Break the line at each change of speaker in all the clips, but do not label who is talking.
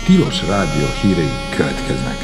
Tilos Rádió hírei következnek.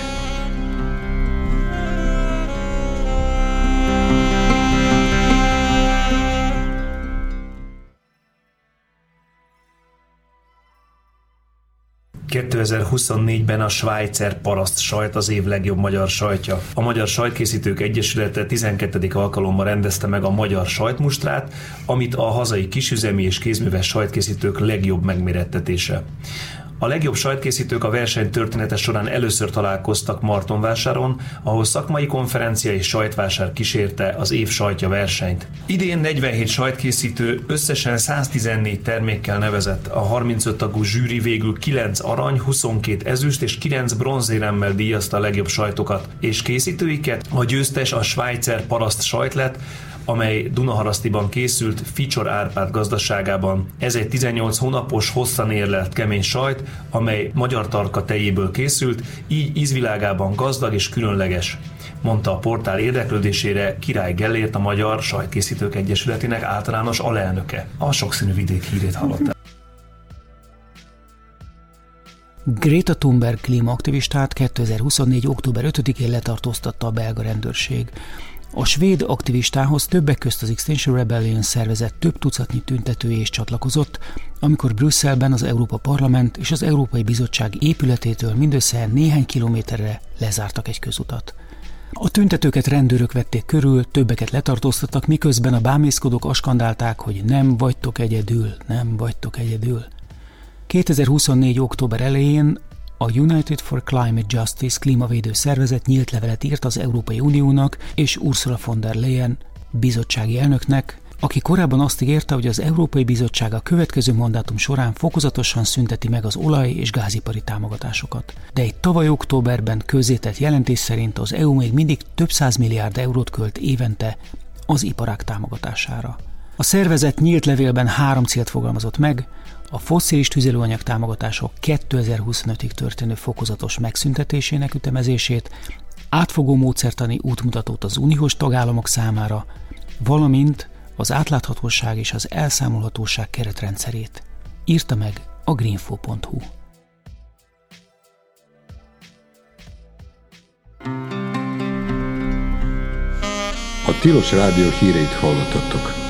...2024-ben a Schweizer paraszt sajt az év legjobb magyar sajtja. A Magyar Sajtkészítők Egyesülete 12. alkalommal rendezte meg a Magyar Sajtmustrát, amit a hazai kisüzemi és kézműves sajtkészítők legjobb megmérettetése. A legjobb sajtkészítők a verseny története során először találkoztak Martonvásáron, ahol szakmai konferencia és sajtvásár kísérte az év sajtja versenyt. Idén 47 sajtkészítő összesen 114 termékkel nevezett. A 35 tagú zsűri végül 9 arany, 22 ezüst és 9 bronzéremmel díjazta a legjobb sajtokat és készítőiket. A győztes a Schweizer paraszt sajt lett, amely Dunaharasztiban készült Ficsor Árpád gazdaságában. Ez egy 18 hónapos, hosszan érlelt kemény sajt, amely magyar tarka tejéből készült, így ízvilágában gazdag és különleges, mondta a portál érdeklődésére Király Gellért, a Magyar Sajtkészítők Egyesületének általános alelnöke. A sokszínű vidék hírét hallották.
Greta Thunberg klímaaktivistát 2024. október 5-én letartóztatta a belga rendőrség. A svéd aktivistához többek közt az Extinction Rebellion szervezet több tucatnyi tüntetője is csatlakozott, amikor Brüsszelben az Európa Parlament és az Európai Bizottság épületétől mindössze néhány kilométerre lezártak egy közutat. A tüntetőket rendőrök vették körül, többeket letartóztattak, miközben a bámészkodók askandálták, hogy nem vagytok egyedül, nem vagytok egyedül. 2024. október elején a United for Climate Justice klímavédő szervezet nyílt levelet írt az Európai Uniónak és Ursula von der Leyen bizottsági elnöknek, aki korábban azt ígérte, hogy az Európai Bizottság a következő mandátum során fokozatosan szünteti meg az olaj- és gázipari támogatásokat. De egy tavaly októberben közzétett jelentés szerint az EU még mindig több 100 milliárd eurót költ évente az iparág támogatására. A szervezet nyílt levélben 3 célt fogalmazott meg: a fosszilis tüzelőanyag támogatások 2025-ig történő fokozatos megszüntetésének ütemezését, átfogó módszertani útmutatót az uniós tagállamok számára, valamint az átláthatóság és az elszámolhatóság keretrendszerét. Írta meg a greenfo.hu.
A Tilos Rádió híreit hallottatok.